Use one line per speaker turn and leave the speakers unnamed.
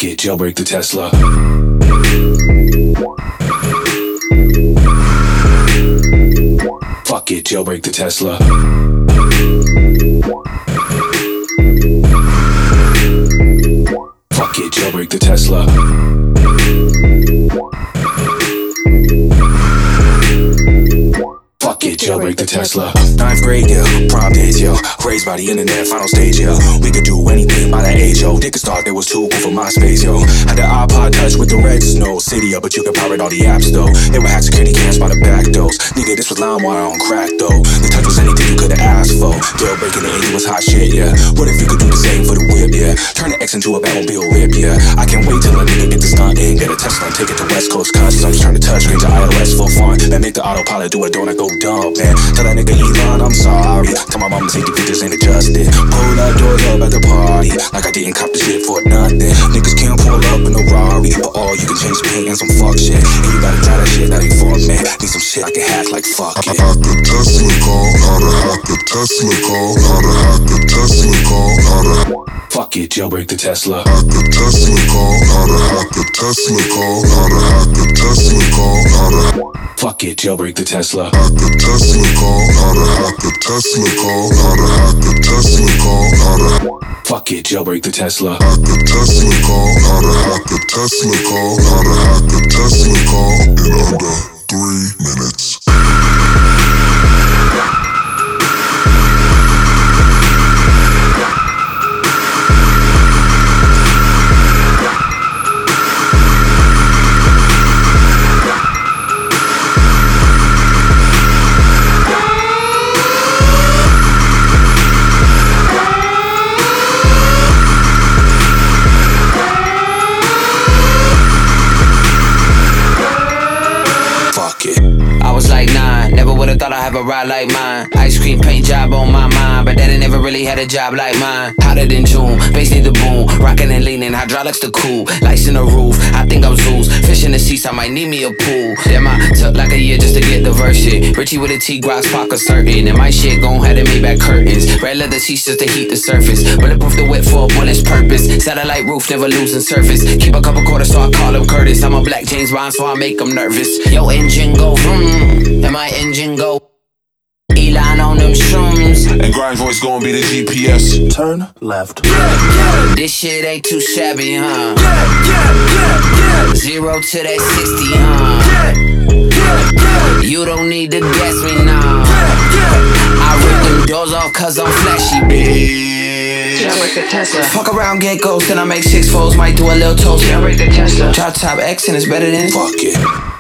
it, jailbreak the Tesla. Fuck it, jailbreak the Tesla. Fuck it, jailbreak the Tesla. Fuck it, jailbreak the Tesla. 9th grade, yeah, prom days, yo. Raised by the internet, final stage, yo. We could do anything by that age, yo. Dickin' start, there was too cool for MySpace, yo. Had the iPod Touch with the red snow. Cydia, but you could pirate all the apps, though. They would hack security cams by the back doors. Nigga, this was LimeWire on crack, though. The touch was anything you could've asked for. Jailbreaking the 80s was hot shit, yeah. What if you could do the same for the whip, yeah? Turn the X into a Batmobile whip, yeah. I can't wait till a nigga get the stunt in. Get a Tesla and take it to West Coast Customs. Turn the touchscreen to iOS for fun. Then make the autopilot do a donut go dumb, man. Tell that nigga Elon I'm sorry. Tell my mama take the pictures ain't adjusted. Pull that doors up at the party like I didn't cop the shit for nothing. Niggas can't pull up in a Rari, but all you can change paint and some fuck shit. And you gotta try that shit that ain't for me. Need some shit I can hack like fuck it.
Hack a Tesla call, how to hack a Tesla call, how to hack a Tesla call, how to
fuck it, jailbreak the Tesla.
Hack a Tesla call, how to hack a Tesla call, how to hack a Tesla call, how to
fuck it, jailbreak the Tesla.
Hack a Tesla call, how to hack a Tesla call, how to hack a Tesla call, how to
fuck it, jailbreak the Tesla.
Hack a Tesla call, how to hack a Tesla call, how to hack a Tesla call in under 3 minutes.
Thought I'd have a ride like mine. Ice cream paint job on my mind, but daddy never really had a job like mine. Hotter than June, bass need the boom. Rockin' and leaning, hydraulics the cool. Lights in the roof, I think I'm Zeus. Fish in the seats, I might need me a pool. Damn, I took like a year just to get the verse shit. Richie with a T-Grox, pocket certain. And my shit gon' have the Maybach curtains. Red leather seats just to heat the surface. Bulletproof the whip for a bullet's purpose. Satellite roof, never losing surface. Keep a couple quarters so I call him Curtis. I'm a black James Bond so I make him nervous. Yo, engine go vroom, and my engine go Elon on them shrooms.
And Grind Voice gon' be the GPS.
Turn left.
This shit ain't too shabby, huh? 0 to that 60, huh? You don't need to gas me now. I rip them doors off cause I'm flashy, bitch.
Jailbreak the Tesla.
Fuck around, get ghost, then I make 6 folds. Might do a little toast.
Jailbreak the Tesla.
Drop top X and it's better than
fuck it.